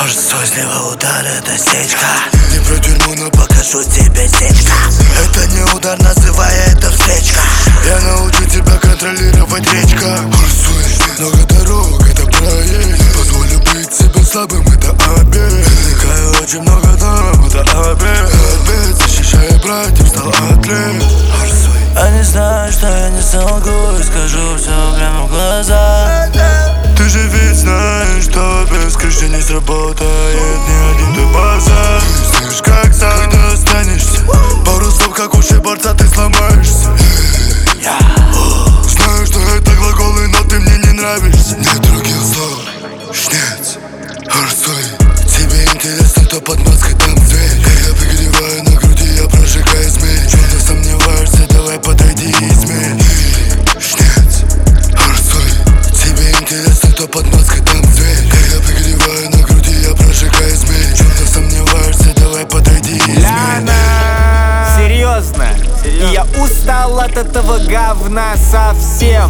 Арсой слева удар, это сечка. Не про тюрьму, но покажу тебе сечка. Это не удар, называй это встречка. Я научу тебя контролировать речка. Арсой, много дорог, это проезд. Не позволю быть себе слабым, это обед. Отвлекаю очень много дам, это обед. Защищая братьев, стал атлет. Арсой. Они знают, что я не солгу и скажу все прямо в глаза. Ты же ведь знаешь, что без крыши не сработает ни один твой базар. Ты знаешь, как сам, когда останешься. Пару слов, как уши борца, ты сломаешься. Знаю, что это глаголы, но ты мне не нравишься. Нет других слов, шнец, Арсой. Тебе интересно, кто под маской там зверь. Я пригреваю на груди, я прожигаю змей. Чем ты сомневаешься, давай подойди и измерь. Шнец, Арсой. Тебе интересно, кто под маской там зверь. Я пригреваю на груди, я прожигаю змей. Чем ты сомневаешься, давай подойди и измерь. Серьезно? И я устал от этого говна совсем.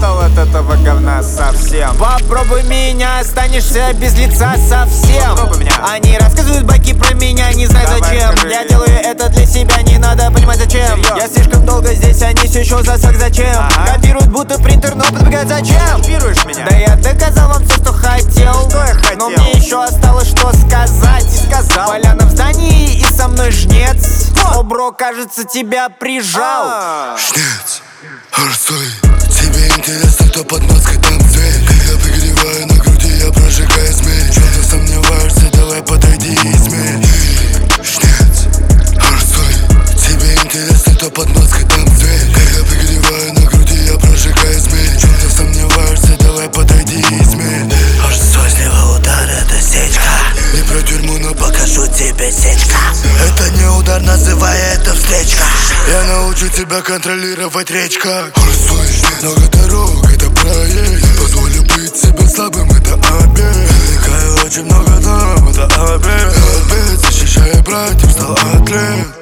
Попробуй меня, останешься без лица совсем. Они рассказывают байки про меня, не знаю зачем. Я делаю это для себя, не надо понимать зачем. Я слишком долго здесь, они все еще засак зачем. Копируют будто принтер, но подбегают зачем? Да я доказал вам все, что хотел. Но мне еще осталось что сказать. Поляна в здании и со мной жнец. О, бро, кажется, тебя прижал. Шнец, Арсой. Тебе интересно, кто под маской там зверь. Я пригреваю на груди, я прожигаю змей. Чем ты сомневаешься, давай подойди и измерь. Шнец, Арсой. Тебе интересно, кто под маской там зверь. Я пригреваю на груди, я прожигаю змей. Чем ты сомневаешься, давай подойди и измерь. Арсой слева удар, это сечка. Не про тюрьму, но покажу тебе сечка. Это не удар, называй это встречка. Я научу тебя контролировать речка. Арсой, много дорог, это проезд. Не позволю быть себе слабым, это обед. Отвлекаю очень много дам, это обед. Защищая братьев, стал атлет.